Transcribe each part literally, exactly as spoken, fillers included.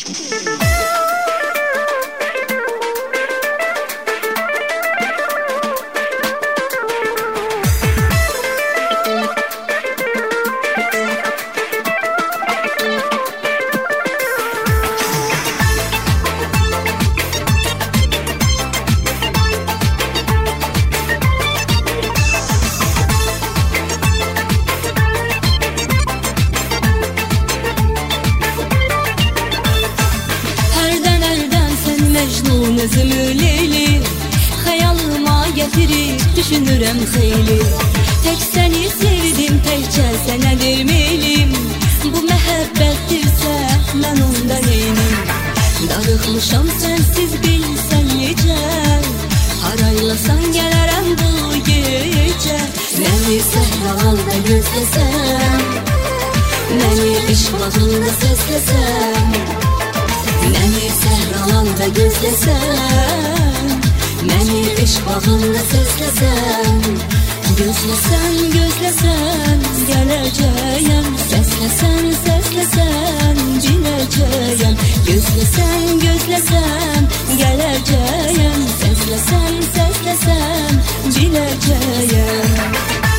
Özümü Leyli hayalıma getirip düşünürüm xeyli. Tek seni sevdim, tekçe sənə vermelim. Bu məhəbbətdirsə mən onda neynim? Darıxmışam sensiz bilsən necə. Haraylasan gələrəm bu gecə. Məni səhralda gözləsən, məni eşq bağında səsləsən, məni səhralanda gözləsən, məni eşq bağında səsləsən, gözləsən, gözləsən, gələcəyəm, səsləsən, səsləsən, biləcəyəm, gözləsən, gözləsən, gələcəyəm, səsləsən, səsləsən, biləcəyəm.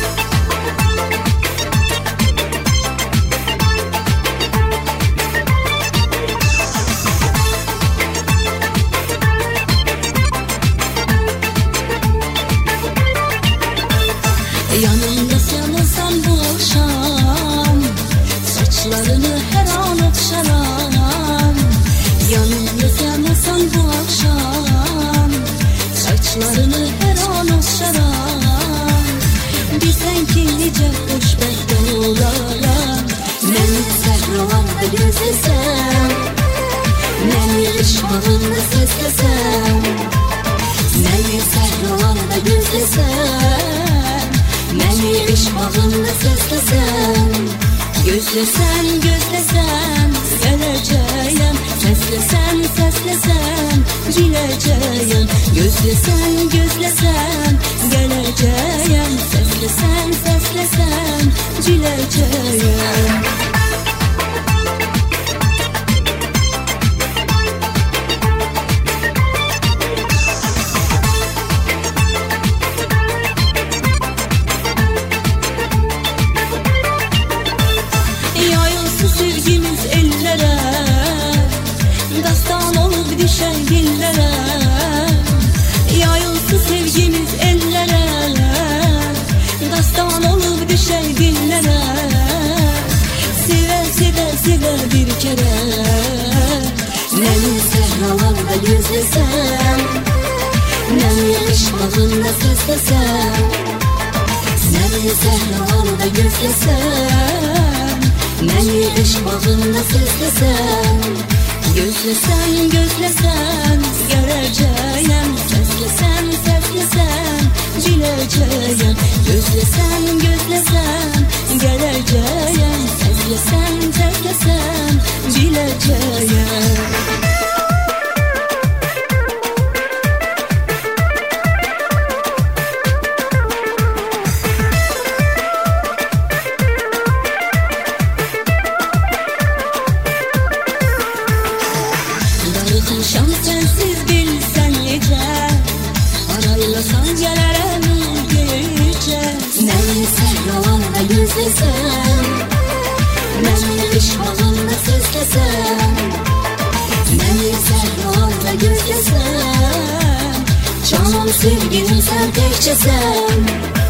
Yanımda sen olsan bu akşam, saçlarını her an okşaram. Yanımda sen olsan bu akşam, saçlarını her an okşaram. Bilsen ki nice hoşbəxt olaram. Məni səhralanda gözləsən, məni eşq bağında səsləsən, məni səhralanda gözləsən, məni eşq bağında səsləsən, gözləsən, gözləsən, gələcəyəm, səsləsən, səsləsən, biləcəyəm, gözləsən, gözləsən, gələcəyəm, səsləsən, səsləsən, biləcəyəm. Sevgimiz ellere, dastan olup düşen dillere. Yayılsı sevgimiz ellere, dastan olup düşen dillere. Sever sever sever bir kere, məni səhralanda gözləsən, məni eşq bağında səsləsən, məni səhralanda gözləsən, məni eşq bağında səsləsən, gözləsən, gözləsən, gələcəyəm, səsləsən, səsləsən, biləcəyəm, gözləsən, gözləsən, gələcəyəm, səsləsən, səsləsən, biləcəyəm. Darıxmışam sensiz bilsən necə, araylasan gələrəm gecə. Məni səhralanda gözləsən, məni eşq bağında səsləsən, məni səhralanda gözləsən, canım sevgilim sən təkcəsən.